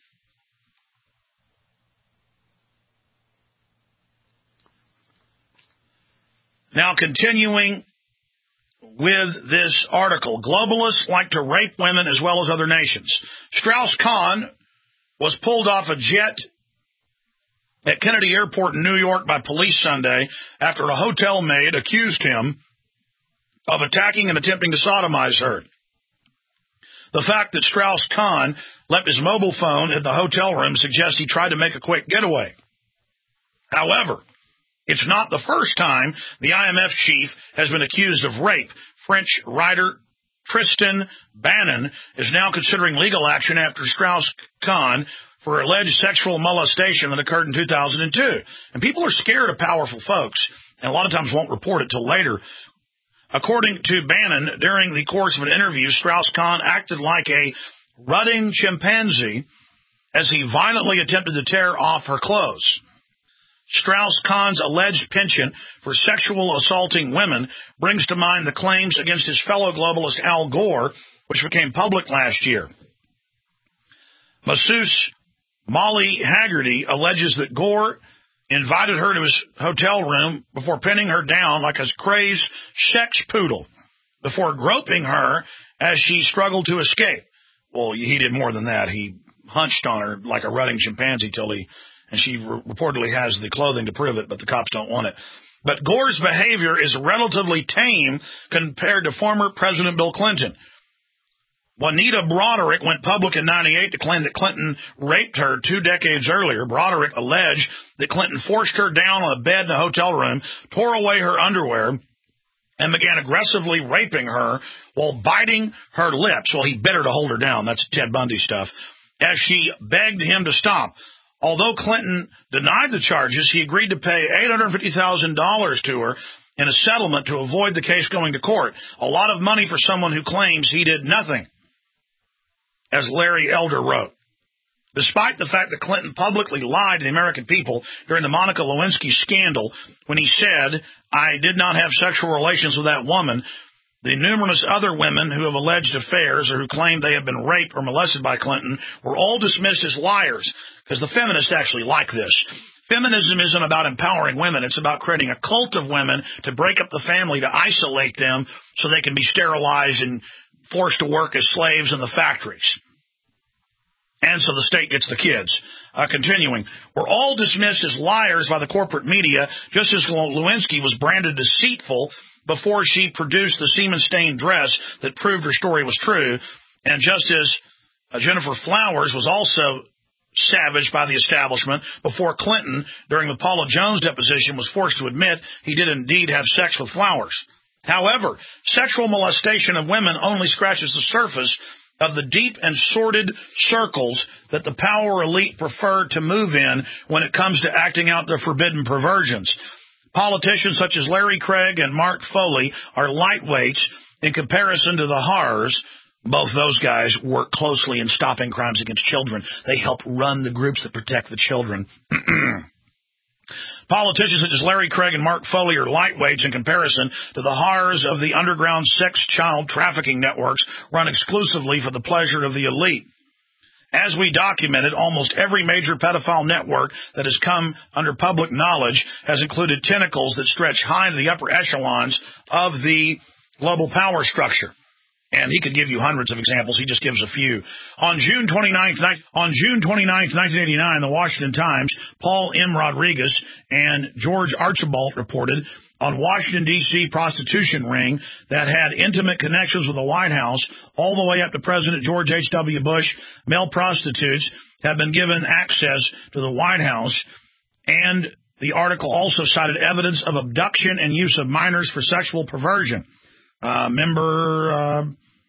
Now, continuing with this article, globalists like to rape women as well as other nations. Strauss-Kahn was pulled off a jet at Kennedy Airport in New York by police Sunday after a hotel maid accused him of attacking and attempting to sodomize her. The fact that Strauss-Kahn left his mobile phone at the hotel room suggests he tried to make a quick getaway. However, it's not the first time the I M F chief has been accused of rape. French writer Tristan Bannon is now considering legal action after Strauss-Kahn for alleged sexual molestation that occurred in two thousand two. And people are scared of powerful folks, and a lot of times won't report it till later. According to Bannon, during the course of an interview, Strauss-Kahn acted like a rutting chimpanzee as he violently attempted to tear off her clothes. Strauss-Kahn's alleged penchant for sexual assaulting women brings to mind the claims against his fellow globalist Al Gore, which became public last year. Masseuse Molly Haggerty alleges that Gore invited her to his hotel room before pinning her down like a crazed sex poodle, before groping her as she struggled to escape. Well, he did more than that. He hunched on her like a rutting chimpanzee till he... and she re- reportedly has the clothing to prove it, but the cops don't want it. But Gore's behavior is relatively tame compared to former President Bill Clinton. Juanita Broderick went public in ninety-eight to claim that Clinton raped her two decades earlier. Broderick alleged that Clinton forced her down on a bed in the hotel room, tore away her underwear, and began aggressively raping her while biting her lips. Well, he bit her to hold her down. That's Ted Bundy stuff. As she begged him to stop. Although Clinton denied the charges, he agreed to pay eight hundred fifty thousand dollars to her in a settlement to avoid the case going to court. A lot of money for someone who claims he did nothing, as Larry Elder wrote. Despite the fact that Clinton publicly lied to the American people during the Monica Lewinsky scandal when he said, "I did not have sexual relations with that woman," the numerous other women who have alleged affairs or who claim they have been raped or molested by Clinton were all dismissed as liars, because the feminists actually like this. Feminism isn't about empowering women. It's about creating a cult of women to break up the family, to isolate them so they can be sterilized and forced to work as slaves in the factories. And so the state gets the kids. Uh, continuing, we're all dismissed as liars by the corporate media, just as Lewinsky was branded deceitful before she produced the semen-stained dress that proved her story was true, and just as uh, Jennifer Flowers was also savaged by the establishment before Clinton, during the Paula Jones deposition, was forced to admit he did indeed have sex with Flowers. However, sexual molestation of women only scratches the surface of the deep and sordid circles that the power elite prefer to move in when it comes to acting out their forbidden perversions. Politicians such as Larry Craig and Mark Foley are lightweights in comparison to the horrors. Both those guys work closely in stopping crimes against children. They help run the groups that protect the children. Politicians such as Larry Craig and Mark Foley are lightweights in comparison to the horrors of the underground sex child trafficking networks run exclusively for the pleasure of the elite. As we documented, almost every major pedophile network that has come under public knowledge has included tentacles that stretch high to the upper echelons of the global power structure. And he could give you hundreds of examples. He just gives a few. On June twenty-ninth, on June twenty-ninth, nineteen eighty-nine, the Washington Times, Paul M. Rodriguez and George Archibald reported on Washington, D C prostitution ring that had intimate connections with the White House all the way up to President George H W. Bush. Male prostitutes have been given access to the White House, and the article also cited evidence of abduction and use of minors for sexual perversion. Uh, remember uh,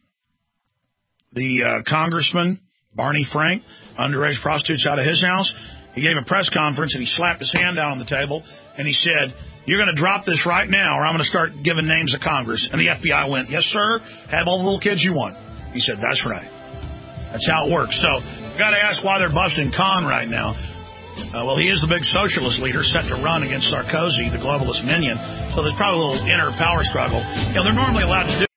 the uh, Congressman, Barney Frank, underage prostitutes out of his house? He gave a press conference, and he slapped his hand down on the table, and he said, "You're going to drop this right now, or I'm going to start giving names of Congress." And the F B I went, "Yes, sir. Have all the little kids you want." He said, "That's right." That's how it works. So we've got to ask why they're busting Khan right now. Uh, well, he is the big socialist leader set to run against Sarkozy, the globalist minion. So there's probably a little inner power struggle. You know, they're normally allowed to do.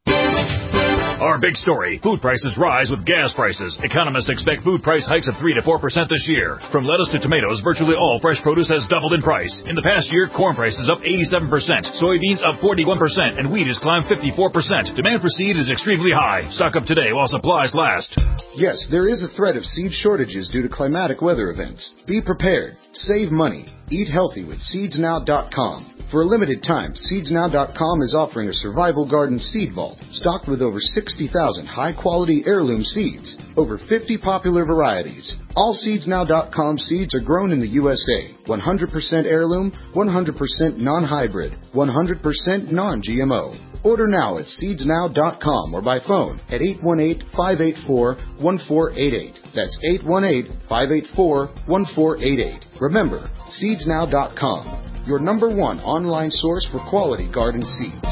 Our big story, food prices rise with gas prices. Economists expect food price hikes of three to four percent this year. From lettuce to tomatoes, virtually all fresh produce has doubled in price. In the past year, corn prices up eighty-seven percent, soybeans up forty-one percent, and wheat has climbed fifty-four percent. Demand for seed is extremely high. Stock up today while supplies last. Yes, there is a threat of seed shortages due to climatic weather events. Be prepared. Save money. Eat healthy with seeds now dot com. For a limited time, seeds now dot com is offering a survival garden seed vault stocked with over sixty thousand high-quality heirloom seeds, over fifty popular varieties. All seeds now dot com seeds are grown in the U S A, one hundred percent heirloom, one hundred percent non-hybrid, one hundred percent non G M O. Order now at seeds now dot com or by phone at eight one eight, five eight four, one four eight eight. That's eight one eight, five eight four, one four eight eight. Remember, seeds now dot com, your number one online source for quality garden seeds.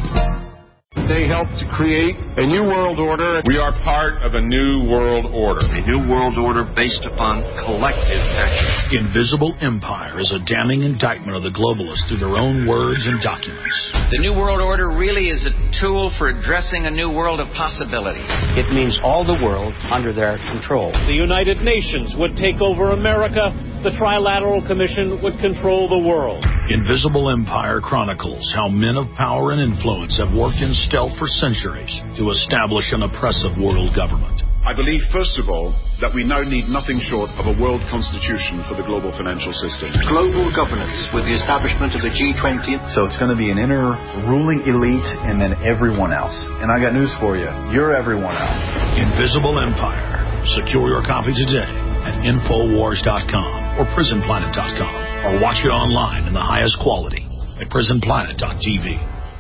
They helped to create a new world order. We are part of a new world order. A new world order based upon collective action. Invisible Empire is a damning indictment of the globalists through their own words and documents. The new world order really is a tool for addressing a new world of possibilities. It means all the world under their control. The United Nations would take over America. The Trilateral Commission would control the world. Invisible Empire chronicles how men of power and influence have worked in stealth for centuries to establish an oppressive world government. I believe, first of all, that we now need nothing short of a world constitution for the global financial system. Global governance with the establishment of the G twenty. So it's going to be an inner ruling elite and then everyone else. And I got news for you. You're everyone else. Invisible Empire. Secure your copy today at infowars dot com or prison planet dot com, or watch it online in the highest quality at prison planet dot t v.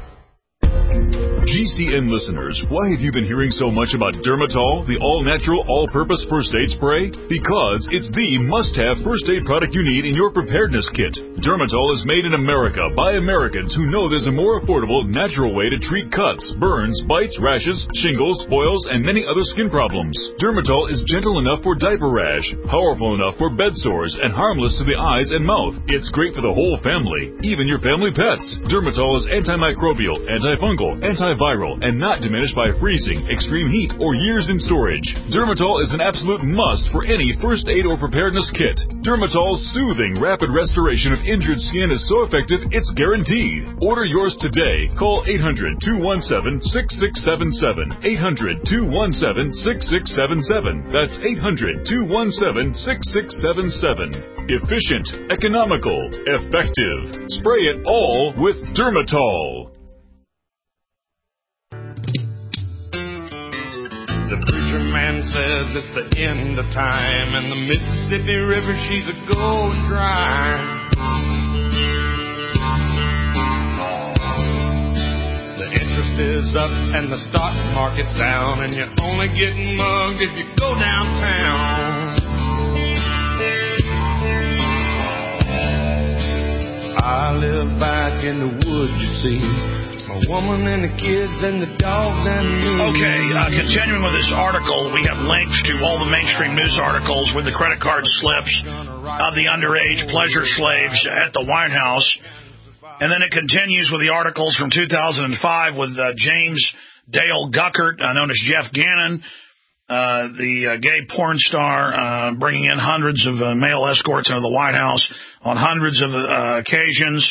G C N listeners, why have you been hearing so much about Dermatol, the all-natural, all-purpose first aid spray? Because it's the must-have first aid product you need in your preparedness kit. Dermatol is made in America by Americans who know there's a more affordable, natural way to treat cuts, burns, bites, rashes, shingles, boils, and many other skin problems. Dermatol is gentle enough for diaper rash, powerful enough for bed sores, and harmless to the eyes and mouth. It's great for the whole family, even your family pets. Dermatol is antimicrobial, antifungal, antiviral, and not diminished by freezing, extreme heat, or years in storage. Dermatol is an absolute must for any first aid or preparedness kit. Dermatol's soothing, rapid restoration of injured skin is so effective, it's guaranteed. Order yours today. Call eight hundred, two one seven, six six seven seven. eight hundred, two one seven, six six seven seven. That's eight hundred, two one seven, six six seven seven. Efficient, economical, effective. Spray it all with Dermatol. The preacher man says it's the end of time, and the Mississippi River, she's a going dry. The interest is up and the stock market's down, and you're only getting mugged if you go downtown. I live back in the woods, you see. My woman and the kids and the dogs and me. Okay, uh, continuing with this article, we have links to all the mainstream news articles with the credit card slips of the underage pleasure slaves at the White House. And then it continues with the articles from two thousand five with uh, James Dale Guckert, uh, known as Jeff Gannon, uh, the uh, gay porn star, uh, bringing in hundreds of uh, male escorts into the White House on hundreds of uh, occasions.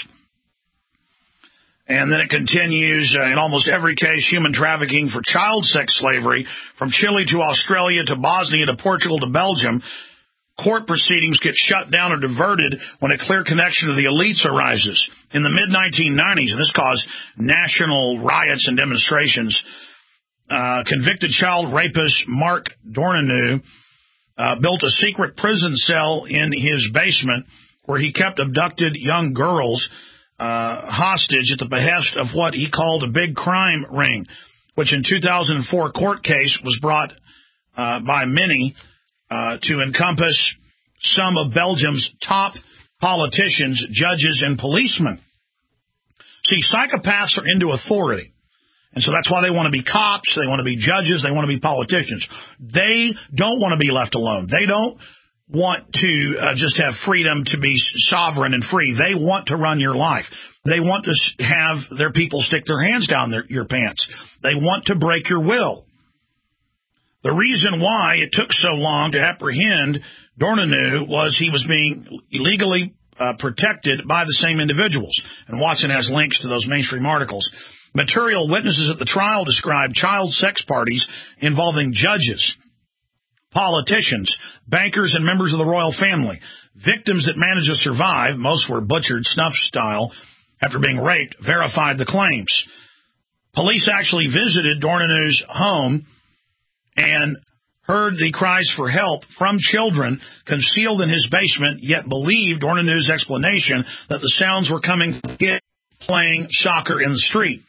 And then it continues, uh, in almost every case, human trafficking for child sex slavery, from Chile to Australia to Bosnia to Portugal to Belgium. Court proceedings get shut down or diverted when a clear connection to the elites arises. In the mid nineteen nineties, and this caused national riots and demonstrations, uh, convicted child rapist Mark Dornanu uh, built a secret prison cell in his basement where he kept abducted young girls uh, hostage at the behest of what he called a big crime ring, which in two thousand four court case was brought uh, by many Uh, to encompass some of Belgium's top politicians, judges, and policemen. See, psychopaths are into authority. And so that's why they want to be cops, they want to be judges, they want to be politicians. They don't want to be left alone. They don't want to uh, just have freedom to be sovereign and free. They want to run your life. They want to have their people stick their hands down their, your pants. They want to break your will. The reason why it took so long to apprehend Dornanu was he was being illegally uh, protected by the same individuals. And Watson has links to those mainstream articles. Material witnesses at the trial described child sex parties involving judges, politicians, bankers, and members of the royal family. Victims that managed to survive, most were butchered snuff style, after being raped, verified the claims. Police actually visited Dornanu's home and heard the cries for help from children concealed in his basement, yet believed Dornanu's explanation that the sounds were coming from kids playing soccer in the street.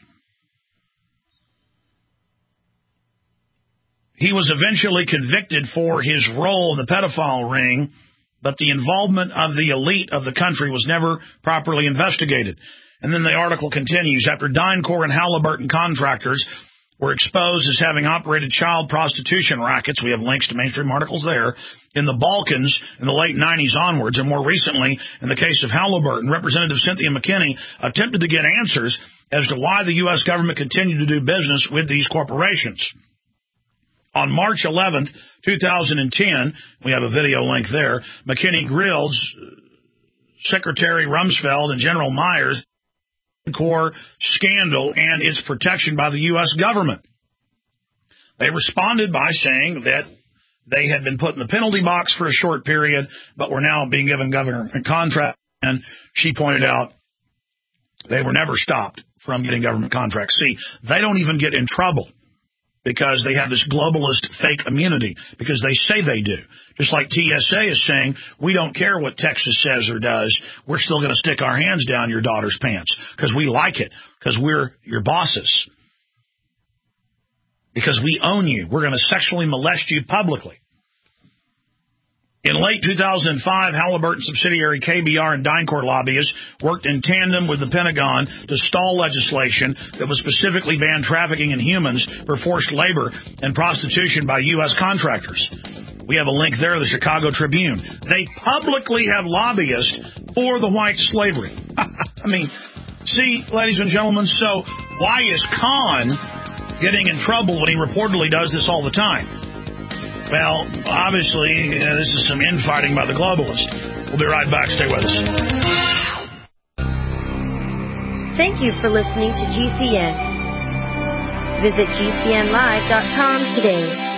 He was eventually convicted for his role in the pedophile ring, but the involvement of the elite of the country was never properly investigated. And then the article continues. After DynCorp and Halliburton contractors were exposed as having operated child prostitution rackets, we have links to mainstream articles there, in the Balkans in the late nineties onwards, and more recently, in the case of Halliburton, Representative Cynthia McKinney attempted to get answers as to why the U S government continued to do business with these corporations. On March eleventh, two thousand ten, we have a video link there, McKinney grilled Secretary Rumsfeld and General Myers core scandal and its protection by the U S government. They responded by saying that they had been put in the penalty box for a short period, but were now being given government contracts. And she pointed out they were never stopped from getting government contracts. See, they don't even get in trouble because they have this globalist fake immunity, because they say they do. Just like T S A is saying, we don't care what Texas says or does. We're still going to stick our hands down your daughter's pants because we like it, because we're your bosses, because we own you. We're going to sexually molest you publicly. In late two thousand five, Halliburton subsidiary K B R and DynCorp lobbyists worked in tandem with the Pentagon to stall legislation that would specifically ban trafficking in humans for forced labor and prostitution by U S contractors. We have a link there to the Chicago Tribune. They publicly have lobbyists for the white slavery. I mean, see, ladies and gentlemen, so why is Khan getting in trouble when he reportedly does this all the time? Well, obviously, uh, this is some infighting by the globalists. We'll be right back. Stay with us. Thank you for listening to G C N. Visit G C N live dot com today.